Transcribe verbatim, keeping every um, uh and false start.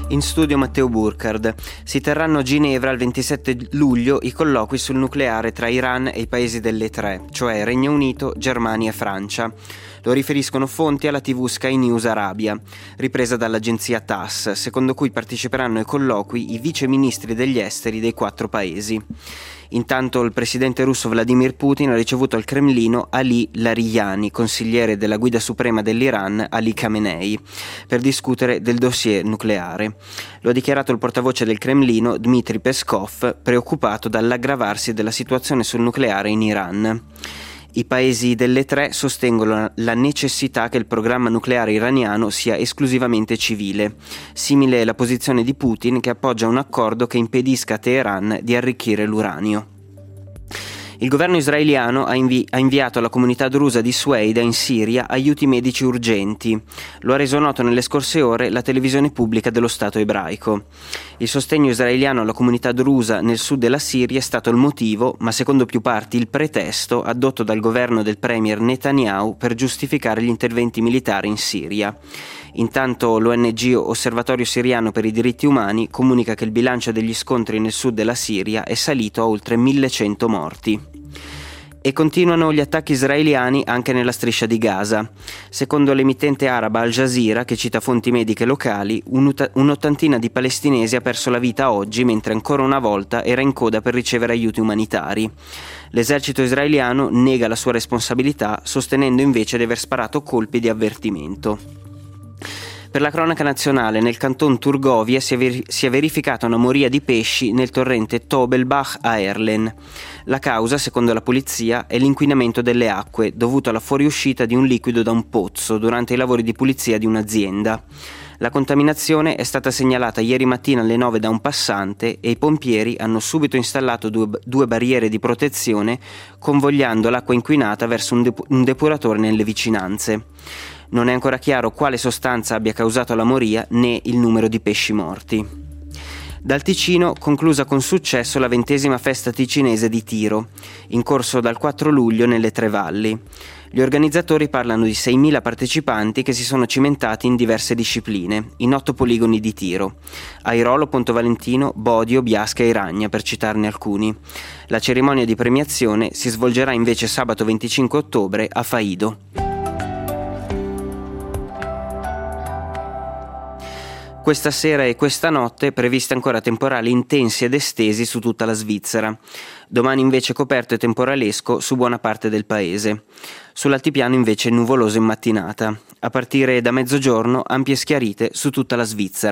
In studio Matteo Burkhardt. Si terranno a Ginevra il ventisette luglio i colloqui sul nucleare tra Iran e i paesi delle tre, cioè Regno Unito, Germania e Francia. Lo riferiscono fonti alla tivù Sky News Arabia, ripresa dall'agenzia T A S S, secondo cui parteciperanno ai colloqui i vice ministri degli esteri dei quattro paesi. Intanto il presidente russo Vladimir Putin ha ricevuto al Cremlino Ali Larijani, consigliere della guida suprema dell'Iran Ali Khamenei, per discutere del dossier nucleare. Lo ha dichiarato il portavoce del Cremlino Dmitry Peskov, preoccupato dall'aggravarsi della situazione sul nucleare in Iran. I paesi delle tre sostengono la necessità che il programma nucleare iraniano sia esclusivamente civile, simile alla posizione di Putin che appoggia un accordo che impedisca a Teheran di arricchire l'uranio. Il governo israeliano ha, invi- ha inviato alla comunità drusa di Sueida in Siria aiuti medici urgenti. Lo ha reso noto nelle scorse ore la televisione pubblica dello Stato ebraico. Il sostegno israeliano alla comunità drusa nel sud della Siria è stato il motivo, ma secondo più parti il pretesto, addotto dal governo del premier Netanyahu per giustificare gli interventi militari in Siria. Intanto l'O N G Osservatorio Siriano per i diritti umani comunica che il bilancio degli scontri nel sud della Siria è salito a oltre millecento morti. E continuano gli attacchi israeliani anche nella striscia di Gaza. Secondo l'emittente araba Al Jazeera, che cita fonti mediche locali, un'ut- un'ottantina di palestinesi ha perso la vita oggi mentre ancora una volta era in coda per ricevere aiuti umanitari. L'esercito israeliano nega la sua responsabilità, sostenendo invece di aver sparato colpi di avvertimento. Per la cronaca nazionale, nel canton Turgovia si è, ver- si è verificata una moria di pesci nel torrente Tobelbach a Erlen. La causa, secondo la polizia, è l'inquinamento delle acque dovuto alla fuoriuscita di un liquido da un pozzo durante i lavori di pulizia di un'azienda. La contaminazione è stata segnalata ieri mattina alle nove da un passante e i pompieri hanno subito installato due, due barriere di protezione, convogliando l'acqua inquinata verso un, dep- un depuratore nelle vicinanze. Non è ancora chiaro quale sostanza abbia causato la moria né il numero di pesci morti. Dal Ticino conclusa con successo la ventesima festa ticinese di tiro, in corso dal quattro luglio nelle Tre Valli. Gli organizzatori parlano di seimila partecipanti che si sono cimentati in diverse discipline, in otto poligoni di tiro: Airolo, Ponto Valentino, Bodio, Biasca e Iragna, per citarne alcuni. La cerimonia di premiazione si svolgerà invece sabato venticinque ottobre a Faido. Questa sera e questa notte previste ancora temporali intensi ed estesi su tutta la Svizzera. Domani invece coperto e temporalesco su buona parte del paese. Sull'altipiano invece nuvoloso in mattinata. A partire da mezzogiorno ampie schiarite su tutta la Svizzera.